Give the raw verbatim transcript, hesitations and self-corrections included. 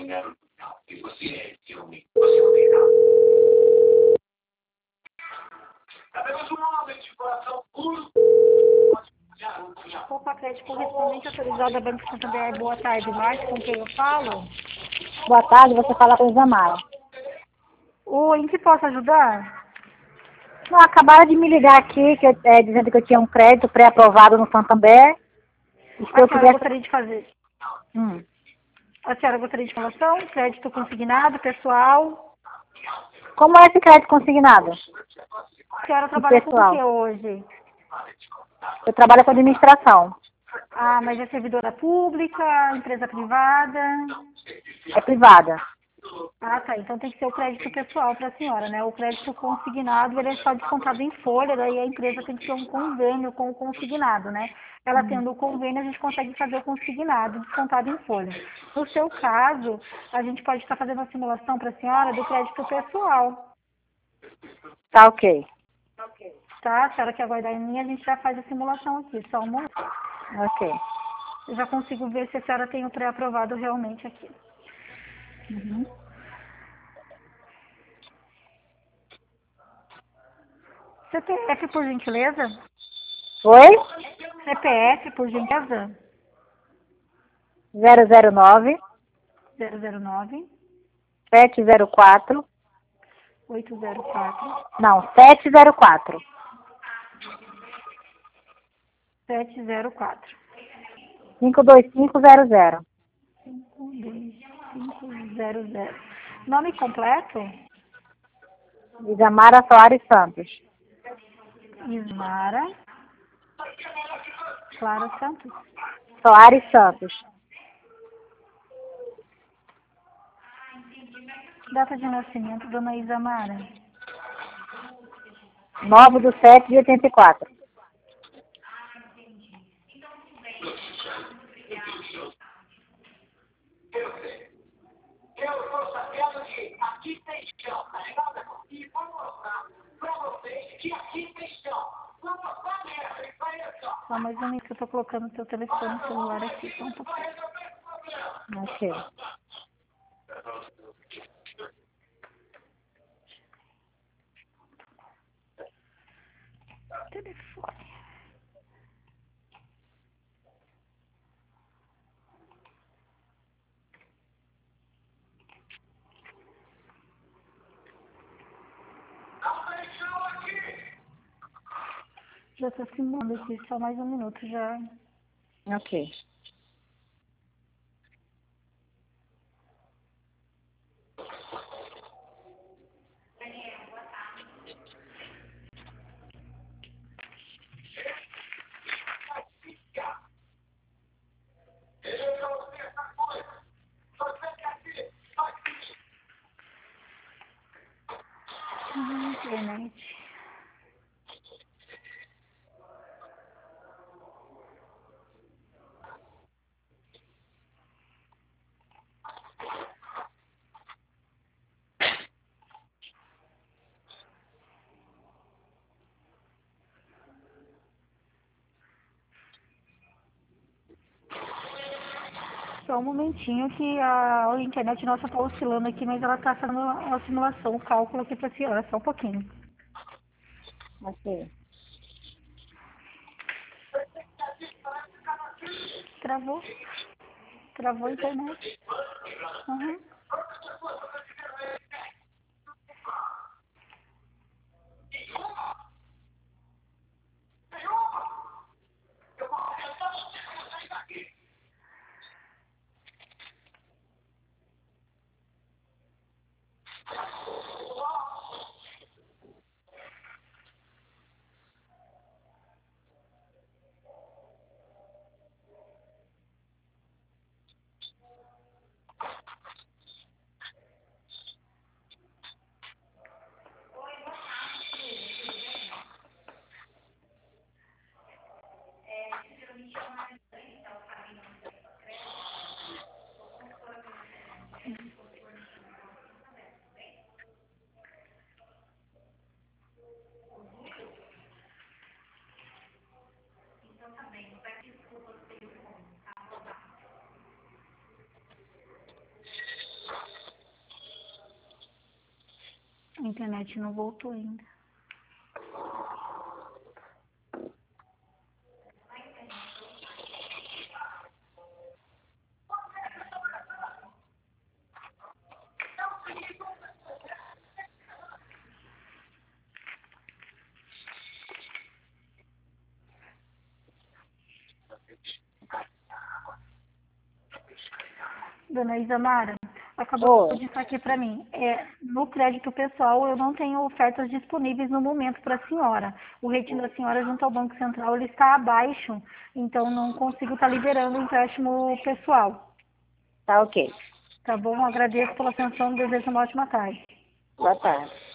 Opa, crédito correspondente autorizado a Banco Santander. Boa tarde, Márcio, com quem eu falo? Boa tarde, você fala com Isamara. Oi, em que posso ajudar? Não, acabaram de me ligar aqui, que, eu- é, dizendo que eu tinha um crédito pré-aprovado no Santander. E se A eu senhora queria... gostaria de fazer? Hum. A senhora gostaria de informação? Crédito consignado, pessoal? Como é esse crédito consignado? A senhora E trabalha com o pessoal? que hoje? Eu trabalho com administração. Ah, mas é servidora pública, empresa privada? É privada. Ah, tá. Então tem que ser o crédito pessoal para a senhora, né? O crédito consignado, ele é só descontado em folha, daí a empresa tem que ter um convênio com o consignado, né? Ela Hum. tendo o convênio, a gente consegue fazer o consignado descontado em folha. No seu caso, a gente pode estar fazendo uma simulação para a senhora do crédito pessoal, Tá ok. tá? A senhora quer aguardar em mim, a gente já faz a simulação aqui, só um momento. Ok. Eu já consigo ver se a senhora tem o pré-aprovado realmente aqui. Uhum. C P F, por gentileza? Oi? C P F, por gentileza? zero zero nove, zero zero nove, sete zero quatro. oito zero quatro, Não, sete zero quatro. sete zero quatro, cinco dois cinco zero zero. cinco dois cinco zero zero. Nome completo? Isamara Soares Santos. Ismara Clara Santos. Soares Santos. Data de nascimento, dona Isamara. nove do sete de oitenta e quatro. Só mais um minuto que eu tô colocando o seu telefone celular aqui, só um pouquinho. Ok. Telefone. Já estou simulando aqui, só mais um minuto já. Ok. Hum, internet. Só um momentinho que a, a internet nossa está oscilando aqui, mas ela está fazendo uma simulação, o cálculo aqui para a senhora, só um pouquinho. Ok. Travou? Travou a internet? Uhum. A internet não voltou ainda. Dona Isamara, acabou Oi. de dizer aqui para mim. É, no crédito pessoal, eu não tenho ofertas disponíveis no momento para a senhora. O rating da senhora junto ao Banco Central ele está abaixo, então não consigo estar liberando o empréstimo pessoal. Tá ok. Tá bom? Agradeço pela atenção, desejo uma ótima tarde. Boa tarde.